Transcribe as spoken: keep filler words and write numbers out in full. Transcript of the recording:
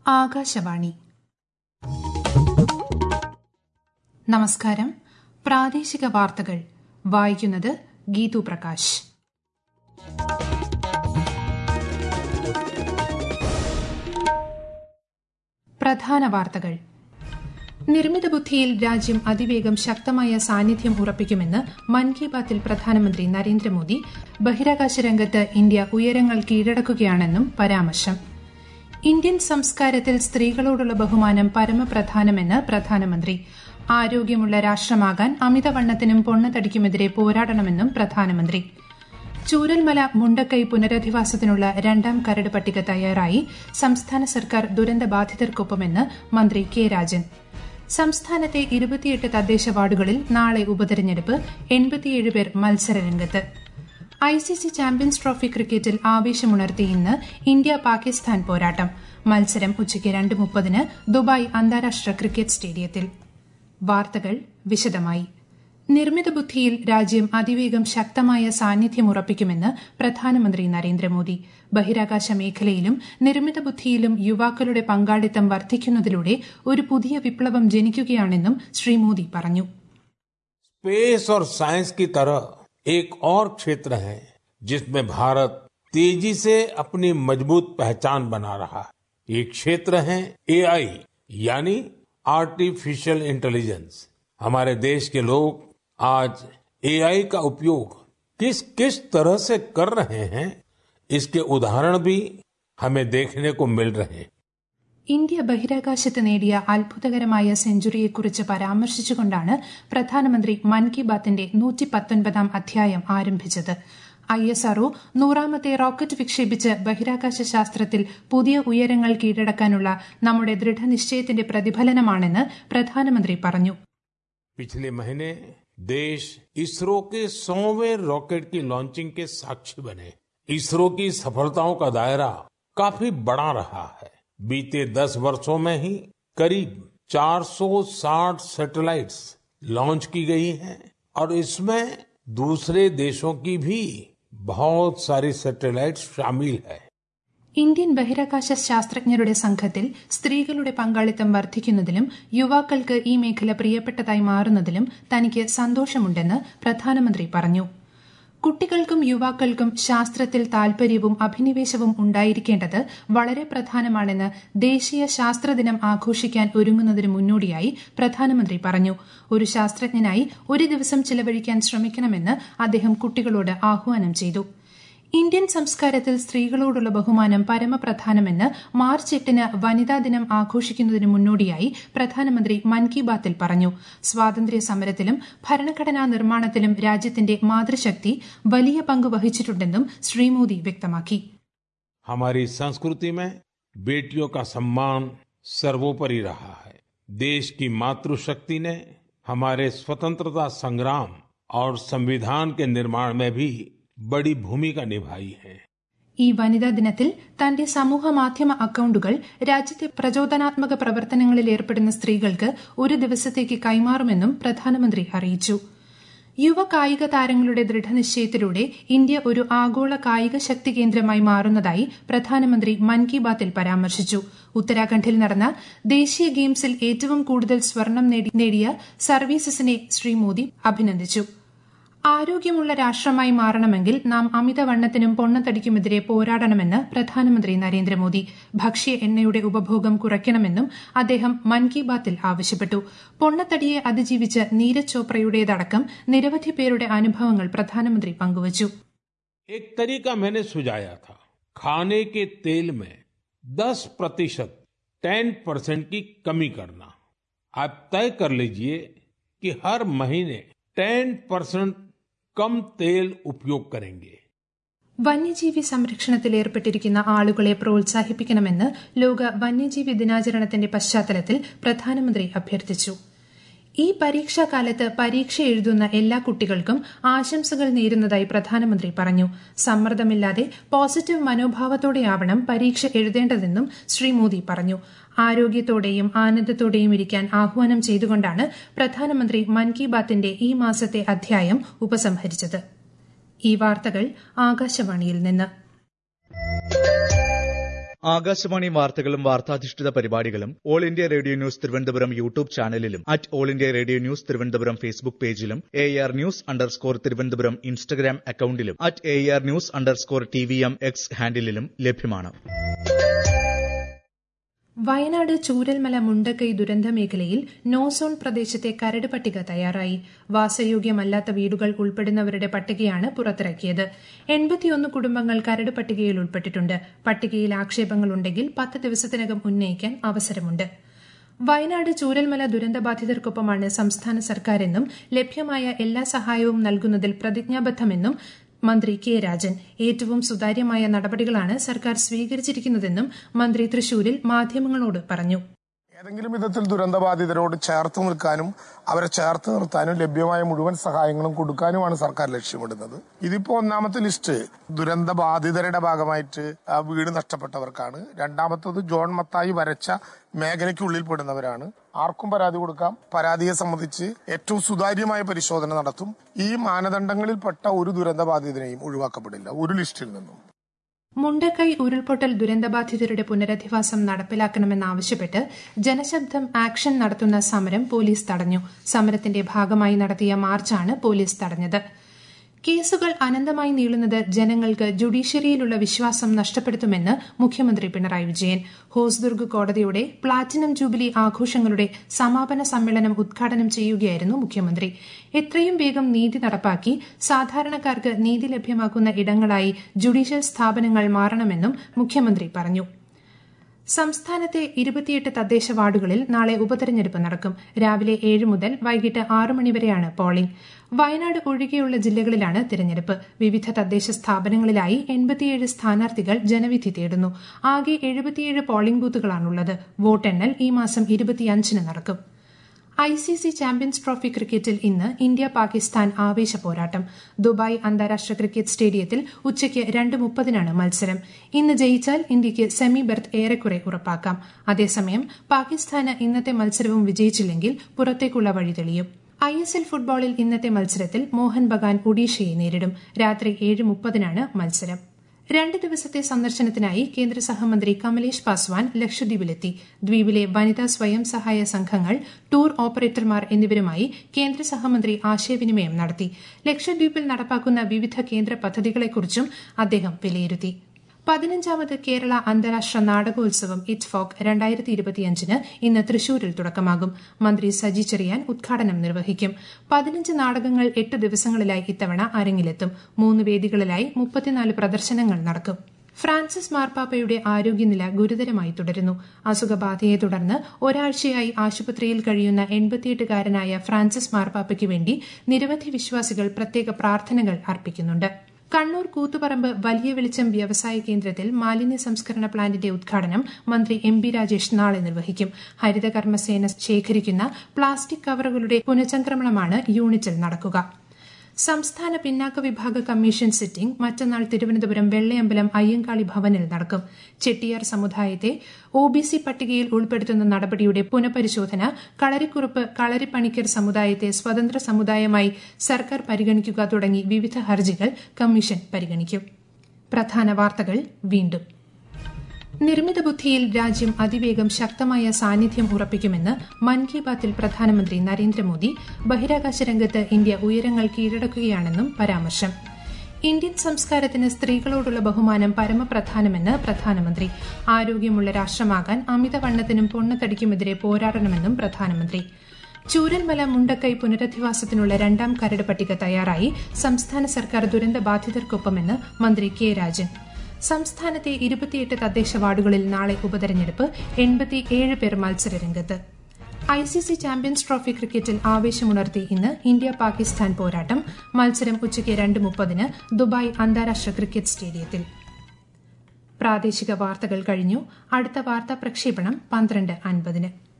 ആകാശവാണി. നമസ്കാരം. പ്രാദേശിക വാർത്തകൾ വായിക്കുന്നത് ഗീതു പ്രകാശ്. പ്രധാന വാർത്തകൾ. നിർമ്മിത ബുദ്ധിയിൽ രാജ്യം അതിവേഗം ശക്തമായ സാന്നിധ്യം ഉറപ്പിക്കുമെന്ന് മൻ കി ബാത്തിൽ പ്രധാനമന്ത്രി നരേന്ദ്രമോദി. ബഹിരാകാശ രംഗത്ത് ഇന്ത്യ ഉയരങ്ങൾ കീഴടക്കുകയാണെന്നും പരാമർശം. ഇന്ത്യൻ സംസ്കാരത്തിൽ സ്ത്രീകളോടുള്ള ബഹുമാനം പരമപ്രധാനമെന്ന് പ്രധാനമന്ത്രി. ആരോഗ്യമുള്ള രാഷ്ട്രമാകാൻ അമിതവണ്ണത്തിനും പൊണ്ണത്തടിക്കുമെതിരെ പോരാടണമെന്നും പ്രധാനമന്ത്രി. ചൂരൽമല മുണ്ടക്കൈ പുനരധിവാസത്തിനുള്ള രണ്ടാം കരട് പട്ടിക തയ്യാറായി. സംസ്ഥാന സർക്കാർ ദുരന്തബാധിതർക്കൊപ്പമെന്ന് മന്ത്രി കെ രാജൻ. സംസ്ഥാനത്തെ ഇരുപത്തിയെട്ട് തദ്ദേശ വാർഡുകളിൽ നാളെ ഉപതെരഞ്ഞെടുപ്പ്. എൺപത്തിയേഴ് പേർ മത്സരരംഗത്ത്. ഐസിസി ചാമ്പ്യൻസ് ട്രോഫി ക്രിക്കറ്റിൽ ആവേശമുണർത്തി ഇന്ന് ഇന്ത്യ പാകിസ്ഥാൻ പോരാട്ടം. മത്സരം ഉച്ചയ്ക്ക് രണ്ട് മുപ്പതിന് ദുബായ് അന്താരാഷ്ട്ര ക്രിക്കറ്റ് സ്റ്റേഡിയത്തിൽ. വാർത്തകൾ വിശദമായി. നിർമ്മിത ബുദ്ധിയിൽ രാജ്യം അതിവേഗം ശക്തമായ സാന്നിധ്യം ഉറപ്പിക്കുമെന്ന് പ്രധാനമന്ത്രി നരേന്ദ്രമോദി. ബഹിരാകാശ മേഖലയിലും നിർമ്മിത ബുദ്ധിയിലും യുവാക്കളുടെ പങ്കാളിത്തം വർദ്ധിക്കുന്നതിലൂടെ ഒരു പുതിയ വിപ്ലവം ജനിക്കുകയാണെന്നും ശ്രീ മോദി പറഞ്ഞു. स्पेस और साइंस की तरह एक और क्षेत्र है जिसमें भारत तेजी से अपनी मजबूत पहचान बना रहा है. ये क्षेत्र है एआई यानी आर्टिफिशियल इंटेलिजेंस. हमारे देश के लोग आज एआई का उपयोग किस किस तरह से कर रहे हैं, इसके उदाहरण भी हमें देखने को मिल रहे हैं. ഇന്ത്യ ബഹിരാകാശത്ത് നേടിയ അത്ഭുതകരമായ സെഞ്ചുറിയെക്കുറിച്ച് പരാമർശിച്ചുകൊണ്ടാണ് പ്രധാനമന്ത്രി മൻ കി ബാത്തിന്റെ നൂറ്റി പത്തൊൻപതാം അധ്യായം ആരംഭിച്ചത്. ഐ എസ് ആർഒ നൂറാമത്തെ റോക്കറ്റ് വിക്ഷേപിച്ച് ബഹിരാകാശ ശാസ്ത്രത്തിൽ പുതിയ ഉയരങ്ങൾ കീഴടക്കാനുള്ള നമ്മുടെ ദൃഢനിശ്ചയത്തിന്റെ പ്രതിഫലനമാണെന്ന് പ്രധാനമന്ത്രി പറഞ്ഞു. पिछले महीने देश इसरो के सौवें रॉकेट की लॉन्चिंग के साक्षी बने. इसरो की सफलताओं का दायरा काफी बड़ा रहा है. बीते दस वर्षों में ही करीब चार सौ साठ सैटेलाइट्स लॉन्च की गई हैं और इसमें दूसरे देशों की भी बहुत सारी सैटेलाइट्स शामिल है. ഇന്ത്യൻ ബഹിരാകാശ ശാസ്ത്രജ്ഞരുടെ സംഘത്തിൽ സ്ത്രീകളുടെ പങ്കാളിത്തം വർദ്ധിക്കുന്നതിലും യുവാക്കൾക്ക് ഈ മേഖല പ്രിയപ്പെട്ടതായി മാറുന്നതിലും തനിക്ക് സന്തോഷമുണ്ടെന്ന് പ്രധാനമന്ത്രി പറഞ്ഞു. കുട്ടികൾക്കും യുവാക്കൾക്കും ശാസ്ത്രത്തിൽ താൽപര്യവും അഭിനിവേശവും ഉണ്ടായിരിക്കേണ്ടത് വളരെ പ്രധാനമാണെന്ന് ദേശീയ ശാസ്ത്രദിനം ആഘോഷിക്കാൻ ഒരുങ്ങുന്നതിന് മുന്നോടിയായി പ്രധാനമന്ത്രി പറഞ്ഞു. ഒരു ശാസ്ത്രജ്ഞനായി ഒരു ദിവസം ചിലവഴിക്കാൻ ശ്രമിക്കണമെന്ന് അദ്ദേഹം കുട്ടികളോട് ആഹ്വാനം ചെയ്തു. ഇന്ത്യൻ സംസ്കാരത്തിൽ സ്ത്രീകളോടുള്ള ബഹുമാനം പരമപ്രധാനമെന്ന് മാർച്ച് എട്ടിന് വനിതാ ദിനം ആഘോഷിക്കുന്നതിന് മുന്നോടിയായി പ്രധാനമന്ത്രി മൻ കി ബാത്തിൽ പറഞ്ഞു. സ്വാതന്ത്ര്യ സമരത്തിലും ഭരണഘടനാ നിർമ്മാണത്തിലും രാജ്യത്തിന്റെ മാതൃശക്തി വലിയ പങ്ക് വഹിച്ചിട്ടുണ്ടെന്നും ശ്രീ മോദി വ്യക്തമാക്കി. हमारी संस्कृति में बेटियों का सम्मान सर्वोपरि रहा है. देश की मातृशक्ति ने हमारे स्वतंत्रता संग्राम और संविधान के निर्माण में भी बड़ी भूमिका निभाई है. ഈ വനിതാ ദിനത്തിൽ തന്റെ സമൂഹ മാധ്യമ അക്കൌണ്ടുകൾ രാജ്യത്തെ പ്രചോദനാത്മക പ്രവർത്തനങ്ങളിൽ ഏർപ്പെടുന്ന സ്ത്രീകൾക്ക് ഒരു ദിവസത്തേക്ക് കൈമാറുമെന്നും പ്രധാനമന്ത്രി അറിയിച്ചു. യുവ കായിക താരങ്ങളുടെ ദൃഢനിശ്ചയത്തിലൂടെ ഇന്ത്യ ഒരു ആഗോള കായിക ശക്തി കേന്ദ്രമായി മാറുന്നതായി പ്രധാനമന്ത്രി മൻ കി ബാത്തിൽ പരാമർശിച്ചു. ഉത്തരാഖണ്ഡിൽ നടന്ന ദേശീയ ഗെയിംസിൽ ഏറ്റവും കൂടുതൽ സ്വർണം നേടിയ സർവീസസിനെ ശ്രീ മോദി അഭിനന്ദിച്ചു. ആരോഗ്യമുള്ള രാഷ്ട്രമായി മാറണമെങ്കിൽ നാം അമിതവണ്ണത്തിനും പൊണ്ണത്തടിക്കുമെതിരെ പോരാടണമെന്ന് പ്രധാനമന്ത്രി നരേന്ദ്രമോദി. ഭക്ഷ്യ എണ്ണയുടെ ഉപഭോഗം കുറയ്ക്കണമെന്നും അദ്ദേഹം മൻ കി ബാത്തിൽ ആവശ്യപ്പെട്ടു. പൊണ്ണത്തടിയെ അതിജീവിച്ച് നീരജ് ചോപ്രയുടേതടക്കം നിരവധി പേരുടെ അനുഭവങ്ങൾ പ്രധാനമന്ത്രി പങ്കുവച്ചു. एक तरीका मैंने सुझाया था, खाने के तेल में दस प्रतिशत टेन परसेंट की कमी करना. आप तय कर लीजिए कि हर महीने टेन परसेंट कम तेल उपयोग करेंगे. വന്യജീവി സംരക്ഷണത്തിൽ ഏർപ്പെട്ടിരിക്കുന്ന ആളുകളെ പ്രോത്സാഹിപ്പിക്കണമെന്ന് ലോക വന്യജീവി ദിനാചരണത്തിന്റെ പശ്ചാത്തലത്തിൽ പ്രധാനമന്ത്രി അഭ്യർത്ഥിച്ചു. ഈ പരീക്ഷാകാലത്ത് പരീക്ഷ എഴുതുന്ന എല്ലാ കുട്ടികൾക്കും ആശംസകൾ നേരുന്നതായി പ്രധാനമന്ത്രി പറഞ്ഞു. സമ്മർദ്ദമില്ലാതെ പോസിറ്റീവ് മനോഭാവത്തോടെയാവണം പരീക്ഷ എഴുതേണ്ടതെന്നും ശ്രീ മോദി പറഞ്ഞു. ആരോഗ്യത്തോടെയും ആനന്ദത്തോടെയും ഇരിക്കാൻ ആഹ്വാനം ചെയ്തുകൊണ്ടാണ് പ്രധാനമന്ത്രി മൻ കി ബാത്തിന്റെ ഈ മാസത്തെ അധ്യായം ഉപസംഹരിച്ചത്. ഈ വാർത്തകൾ ആകാശവാണിയിൽ നിന്ന്. ആകാശവാണി വാർത്തകളും വാർത്താധിഷ്ഠിത പരിപാടികളും all India radio news Thiruvananthapuram YouTube ചാനലിലും at all India radio news Thiruvananthapuram Facebook പേജിലും A R news underscore Thiruvananthapuram Instagram അക്കൌണ്ടിലും at A R news underscore T V M X ഹാൻഡിലും ലഭ്യമാണ്. വയനാട് ചൂരൽമല മുണ്ടക്കൈ ദുരന്ത മേഖലയിൽ നോ സോൺ പ്രദേശത്തെ കരട് പട്ടിക തയ്യാറായി. വാസയോഗ്യമല്ലാത്ത വീടുകൾ ഉൾപ്പെടുന്നവരുടെ പട്ടികയാണ് പുറത്തിറക്കിയത്. എൺപത്തിയൊന്ന് കുടുംബങ്ങൾ കരട് പട്ടികയിൽ ഉൾപ്പെട്ടിട്ടുണ്ട്. പട്ടികയിൽ ആക്ഷേപങ്ങളുണ്ടെങ്കിൽ പത്ത് ദിവസത്തിനകം ഉന്നയിക്കാൻ അവസരമുണ്ട്. വയനാട് ചൂരൽമല ദുരന്തബാധിതർക്കൊപ്പമാണ് സംസ്ഥാന സർക്കാരെന്നും ലഭ്യമായ എല്ലാ സഹായവും നൽകുന്നതിൽ പ്രതിജ്ഞാബദ്ധമെന്നും മന്ത്രി കെ രാജൻ. ഏറ്റവും സുതാര്യമായ നടപടികളാണ് സർക്കാർ സ്വീകരിച്ചിരിക്കുന്നതെന്നും മന്ത്രി തൃശൂരിൽ മാധ്യമങ്ങളോട് പറഞ്ഞു. ഏതെങ്കിലും വിധത്തിൽ ദുരന്തബാധിതരോട് ചേർത്ത് നിൽക്കാനും അവരെ ചേർത്ത് നിർത്താനും ലഭ്യമായ മുഴുവൻ സഹായങ്ങളും കൊടുക്കാനുമാണ് സർക്കാർ ലക്ഷ്യമിടുന്നത്. ഇതിപ്പോ ഒന്നാമത്തെ ലിസ്റ്റ് ദുരന്തബാധിതരുടെ ഭാഗമായിട്ട് വീട് നഷ്ടപ്പെട്ടവർക്കാണ്. രണ്ടാമത്തത് ജോൺ മത്തായി വരച്ച മേഖലയ്ക്കുള്ളിൽ പെടുന്നവരാണ്. ആർക്കും പരാതി കൊടുക്കാം. പരാതിയെ സംബന്ധിച്ച് ഏറ്റവും സുതാര്യമായ പരിശോധന നടത്തും. ഈ മാനദണ്ഡങ്ങളിൽപ്പെട്ട ഒരു ദുരന്തബാധിതനെയും ഒഴിവാക്കപ്പെടില്ല ഒരു ലിസ്റ്റിൽ നിന്നും. മുണ്ടക്കൈ ഉരുൾപൊട്ടൽ ദുരന്തബാധിതരുടെ പുനരധിവാസം നടപ്പിലാക്കണമെന്നാവശ്യപ്പെട്ട് ജനശബ്ദം ആക്ഷൻ നടത്തുന്ന സമരം പോലീസ് തടഞ്ഞു. സമരത്തിന്റെ ഭാഗമായി നടത്തിയ മാർച്ചാണ് പോലീസ് തടഞ്ഞത്. കേസുകൾ അനന്തമായി നീളുന്നത് ജനങ്ങൾക്ക് ജുഡീഷ്യറിയിലുള്ള വിശ്വാസം നഷ്ടപ്പെടുത്തുമെന്ന് മുഖ്യമന്ത്രി പിണറായി വിജയൻ. ഹോസ്ദുർഗ് കോടതിയുടെ പ്ലാറ്റിനം ജൂബിലി ആഘോഷങ്ങളുടെ സമാപന സമ്മേളനം ഉദ്ഘാടനം ചെയ്യുകയായിരുന്നു മുഖ്യമന്ത്രി. എത്രയും വേഗം നീതി നടപ്പാക്കി സാധാരണക്കാർക്ക് നീതി ലഭ്യമാക്കുന്ന ഇടങ്ങളായി ജുഡീഷ്യൽ സ്ഥാപനങ്ങൾ മാറണമെന്നും മുഖ്യമന്ത്രി പറഞ്ഞു. സംസ്ഥാനത്തെ ഇരുപത്തിയെട്ട് തദ്ദേശ വാർഡുകളിൽ നാളെ ഉപതെരഞ്ഞെടുപ്പ് നടക്കും. രാവിലെ ഏഴ് മുതൽ വൈകിട്ട് ആറ് മണിവരെയാണ് പോളിംഗ്. വയനാട് ഒഴികെയുള്ള ജില്ലകളിലാണ് തിരഞ്ഞെടുപ്പ്. വിവിധ തദ്ദേശ സ്ഥാപനങ്ങളിലായി എൺപത്തിയേഴ് സ്ഥാനാർത്ഥികൾ ജനവിധി തേടുന്നു. ആകെ എഴുപത്തിയേഴ് പോളിംഗ് ബൂത്തുകളാണുള്ളത്. വോട്ടെണ്ണൽ ഈ മാസം ഇരുപത്തിയഞ്ചിന് നടക്കും. I C C champions trophy ക്രിക്കറ്റിൽ ഇന്ന് ഇന്ത്യ പാകിസ്ഥാൻ ആവേശ പോരാട്ടം. ദുബായ് അന്താരാഷ്ട്ര ക്രിക്കറ്റ് സ്റ്റേഡിയത്തിൽ ഉച്ചയ്ക്ക് രണ്ട് മുപ്പതിനാണ് മത്സരം. ഇന്ന് ജയിച്ചാൽ ഇന്ത്യയ്ക്ക് സെമി ബെർത്ത് ഏറെക്കുറെ ഉറപ്പാക്കാം. അതേസമയം പാകിസ്ഥാന് ഇന്നത്തെ മത്സരവും വിജയിച്ചില്ലെങ്കിൽ പുറത്തേക്കുള്ള വഴി തെളിയും. ഐ എസ് എൽ ഫുട്ബോളിൽ ഇന്നത്തെ മത്സരത്തിൽ മോഹൻ ബഗാൻ ഒഡീഷയെ നേരിടും. രാത്രി ഏഴ് മുപ്പതിനാണ് മത്സരം. രണ്ട് ദിവസത്തെ സന്ദർശനത്തിനായി കേന്ദ്ര സഹമന്ത്രി കമലേഷ് പാസ്വാൻ ലക്ഷദ്വീപിലെത്തി. ദ്വീപിലെ വനിതാ സ്വയം സഹായ സംഘങ്ങൾ, ടൂർ ഓപ്പറേറ്റർമാർ എന്നിവരുമായി കേന്ദ്ര സഹമന്ത്രി ആശയവിനിമയം നടത്തി. ലക്ഷദ്വീപിൽ നടപ്പാക്കുന്ന വിവിധ കേന്ദ്ര പദ്ധതികളെക്കുറിച്ചും അദ്ദേഹം വിലയിരുത്തി. പതിനഞ്ചാമത് കേരള അന്താരാഷ്ട്ര നാടകോത്സവം ഇറ്റ്ഫോക് രണ്ടായിരത്തി ഇരുപത്തിയഞ്ചിന് ഇന്ന് തൃശൂരിൽ തുടക്കമാകും. മന്ത്രി സജി ചെറിയാൻ ഉദ്ഘാടനം നിർവഹിക്കും. പതിനഞ്ച് നാടകങ്ങൾ എട്ട് ദിവസങ്ങളിലായി ഇത്തവണ അരങ്ങിലെത്തും. മൂന്ന് വേദികളിലായി മുപ്പത്തിനാല് പ്രദർശനങ്ങൾ നടക്കും. ഫ്രാൻസിസ് മാർപ്പാപ്പയുടെ ആരോഗ്യനില ഗുരുതരമായി തുടരുന്നു. അസുഖബാധയെ തുടർന്ന് ഒരാഴ്ചയായി ആശുപത്രിയിൽ കഴിയുന്ന എൺപത്തിയെട്ടുകാരനായ ഫ്രാൻസിസ് മാർപ്പാപ്പയ്ക്ക് വേണ്ടി നിരവധി വിശ്വാസികൾ പ്രത്യേക പ്രാർത്ഥനകൾ അർപ്പിക്കുന്നുണ്ട്. കണ്ണൂർ കൂത്തുപറമ്പ് വലിയ വെളിച്ചം വ്യവസായ കേന്ദ്രത്തിൽ മാലിന്യ സംസ്കരണ പ്ലാന്റിന്റെ ഉദ്ഘാടനം മന്ത്രി എം ബി രാജേഷ് നാളെ നിർവഹിക്കും. ഹരിതകർമ്മസേന ശേഖരിക്കുന്ന പ്ലാസ്റ്റിക് കവറുകളുടെ പുനഃചംക്രമണമാണ് യൂണിറ്റിൽ നടക്കുക. സംസ്ഥാന പിന്നാക്ക വിഭാഗ കമ്മീഷൻ സിറ്റിംഗ് മറ്റന്നാൾ തിരുവനന്തപുരം വെള്ളയമ്പലം അയ്യങ്കാളി ഭവനിൽ നടക്കും. ചെട്ടിയാർ സമുദായത്തെ ഒബിസി പട്ടികയിൽ ഉൾപ്പെടുത്തുന്ന നടപടിയുടെ പുനഃപരിശോധന, കളരിക്കുറുപ്പ് കളരിപ്പണിക്കർ സമുദായത്തെ സ്വതന്ത്ര സമുദായമായി സർക്കാർ പരിഗണിക്കുക തുടങ്ങി വിവിധ ഹർജികൾ കമ്മീഷൻ പരിഗണിക്കും. പ്രധാന വാർത്തകൾ വീണ്ടും. നിർമ്മിത ബുദ്ധിയിൽ രാജ്യം അതിവേഗം ശക്തമായ സാന്നിധ്യം ഉറപ്പിക്കുമെന്ന് മൻ കി ബാത്തിൽ പ്രധാനമന്ത്രി നരേന്ദ്രമോദി. ബഹിരാകാശ രംഗത്ത് ഇന്ത്യ ഉയരങ്ങൾ കീഴടക്കുകയാണെന്നും പരാമർശം. ഇന്ത്യൻ സംസ്കാരത്തിന് സ്ത്രീകളോടുള്ള ബഹുമാനം പരമപ്രധാനമെന്ന് പ്രധാനമന്ത്രി. ആരോഗ്യമുള്ള രാഷ്ട്രമാകാൻ അമിതവണ്ണത്തിനും പൊണ്ണത്തടിക്കുമെതിരെ പോരാടണമെന്നും പ്രധാനമന്ത്രി. ചൂരൽമല മുണ്ടക്കൈ പുനരധിവാസത്തിനുള്ള രണ്ടാം കരട് പട്ടിക തയ്യാറായി. സംസ്ഥാന സർക്കാർ ദുരന്തബാധിതർക്കൊപ്പമെന്ന് മന്ത്രി കെ രാജൻ. സംസ്ഥാനത്തെ ഇരുപത്തിയെട്ട് തദ്ദേശ വാർഡുകളിൽ നാളെ ഉപതെരഞ്ഞെടുപ്പ്. എൺപത്തിയേഴ് പേർ മത്സരരംഗത്ത്. I C C champions trophy ക്രിക്കറ്റിൽ ആവേശമുണർത്തി ഇന്ന് ഇന്ത്യ പാകിസ്ഥാൻ പോരാട്ടം. മത്സരം ഉച്ചയ്ക്ക് രണ്ട് മുപ്പതിന് ദുബായ് അന്താരാഷ്ട്ര ക്രിക്കറ്റ് സ്റ്റേഡിയത്തിൽ. പ്രാദേശിക വാർത്തകൾ കഴിഞ്ഞു. അടുത്ത വാർത്താ പ്രക്ഷേപണം പന്ത്രണ്ട് അൻപതിന്.